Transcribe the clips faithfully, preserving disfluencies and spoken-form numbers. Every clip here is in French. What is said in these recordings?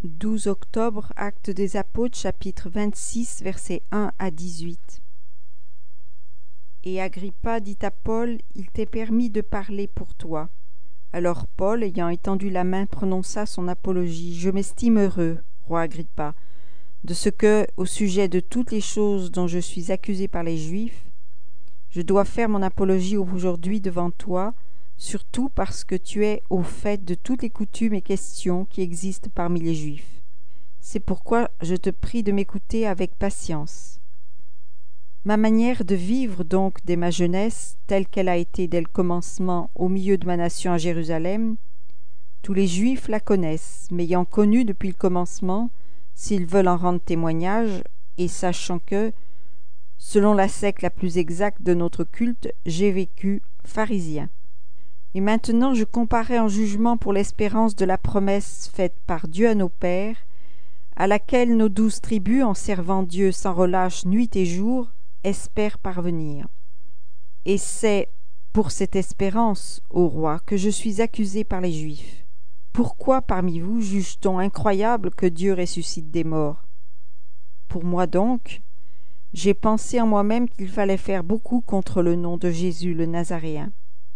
douze octobre, Actes des Apôtres, chapitre vingt-six, versets un à dix-huit. Et Agrippa dit à Paul, « Il t'est permis de parler pour toi. » Alors Paul, ayant étendu la main, prononça son apologie. « Je m'estime heureux, roi Agrippa, de ce que, au sujet de toutes les choses dont je suis accusé par les Juifs, je dois faire mon apologie aujourd'hui devant toi, surtout parce que tu es au fait de toutes les coutumes et questions qui existent parmi les Juifs. C'est pourquoi je te prie de m'écouter avec patience. Ma manière de vivre donc dès ma jeunesse, telle qu'elle a été dès le commencement au milieu de ma nation à Jérusalem, tous les Juifs la connaissent, m'ayant connue depuis le commencement, s'ils veulent en rendre témoignage, et sachant que, selon la secte la plus exacte de notre culte, j'ai vécu pharisien. Et maintenant je comparais en jugement pour l'espérance de la promesse faite par Dieu à nos pères, à laquelle nos douze tribus, en servant Dieu sans relâche nuit et jour, espèrent parvenir. Et c'est pour cette espérance, ô roi, que je suis accusé par les Juifs. Pourquoi parmi vous juge-t-on incroyable que Dieu ressuscite des morts? Pour moi donc, j'ai pensé en moi-même qu'il fallait faire beaucoup contre le nom de Jésus le Nazaréen,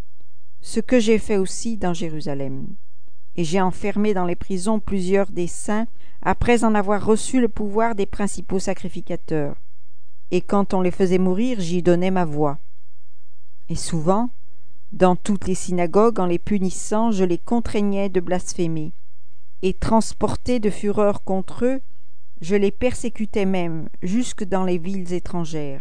ce que j'ai fait aussi dans Jérusalem. Et j'ai enfermé dans les prisons plusieurs des saints, après en avoir reçu le pouvoir des principaux sacrificateurs. Et quand on les faisait mourir, j'y donnais ma voix. Et souvent, dans toutes les synagogues, en les punissant, je les contraignais de blasphémer. Et transporté de fureur contre eux, je les persécutais même, jusque dans les villes étrangères.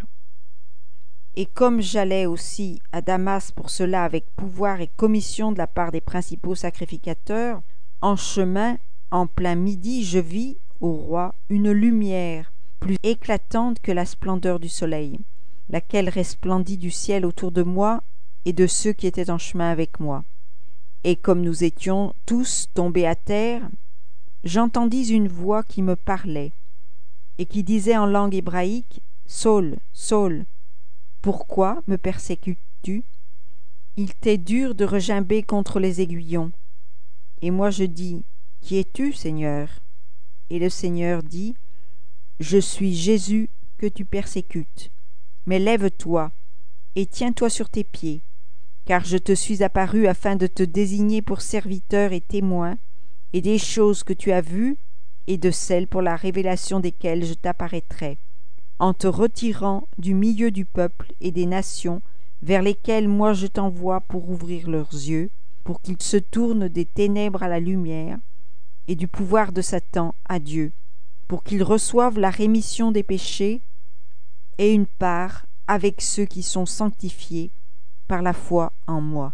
Et comme j'allais aussi à Damas pour cela avec pouvoir et commission de la part des principaux sacrificateurs, en chemin, en plein midi, je vis, ô roi, une lumière plus éclatante que la splendeur du soleil, laquelle resplendit du ciel autour de moi et de ceux qui étaient en chemin avec moi. Et comme nous étions tous tombés à terre, j'entendis une voix qui me parlait, et qui disait en langue hébraïque, « Saul, Saul, pourquoi me persécutes-tu? Il t'est dur de regimber contre les aiguillons. » Et moi je dis, « Qui es-tu, Seigneur? » Et le Seigneur dit, « Je suis Jésus que tu persécutes. Mais lève-toi et tiens-toi sur tes pieds, car je te suis apparu afin de te désigner pour serviteur et témoin, et des choses que tu as vues, et de celles pour la révélation desquelles je t'apparaîtrai, en te retirant du milieu du peuple et des nations vers lesquelles moi je t'envoie pour ouvrir leurs yeux, pour qu'ils se tournent des ténèbres à la lumière, et du pouvoir de Satan à Dieu, pour qu'ils reçoivent la rémission des péchés et une part avec ceux qui sont sanctifiés par la foi en moi.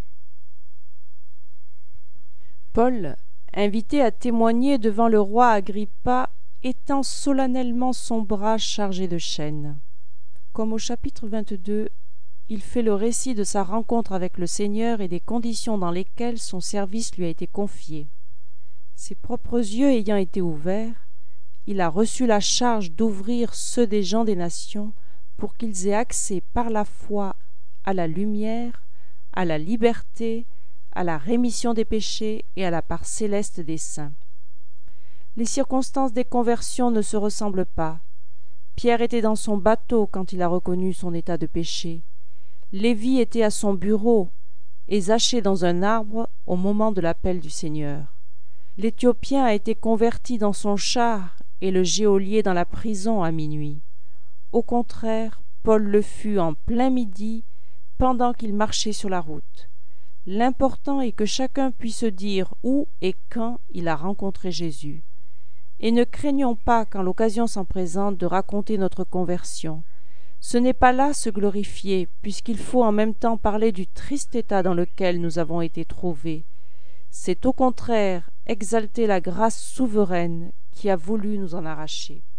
Paul, invité à témoigner devant le roi Agrippa, étend solennellement son bras chargé de chaînes. Comme au chapitre vingt-deux, il fait le récit de sa rencontre avec le Seigneur et des conditions dans lesquelles son service lui a été confié. Ses propres yeux ayant été ouverts, il a reçu la charge d'ouvrir ceux des gens des nations pour qu'ils aient accès par la foi à la lumière, à la liberté, à la rémission des péchés et à la part céleste des saints. Les circonstances des conversions ne se ressemblent pas. Pierre était dans son bateau quand il a reconnu son état de péché. Lévi était à son bureau et Zachée dans un arbre au moment de l'appel du Seigneur. L'Éthiopien a été converti dans son char et le geôlier dans la prison à minuit. Au contraire, Paul le fut en plein midi pendant qu'il marchait sur la route. L'important est que chacun puisse dire où et quand il a rencontré Jésus. Et ne craignons pas, quand l'occasion s'en présente, de raconter notre conversion. Ce n'est pas là se glorifier, puisqu'il faut en même temps parler du triste état dans lequel nous avons été trouvés. C'est au contraire exalter la grâce souveraine qui a voulu nous en arracher.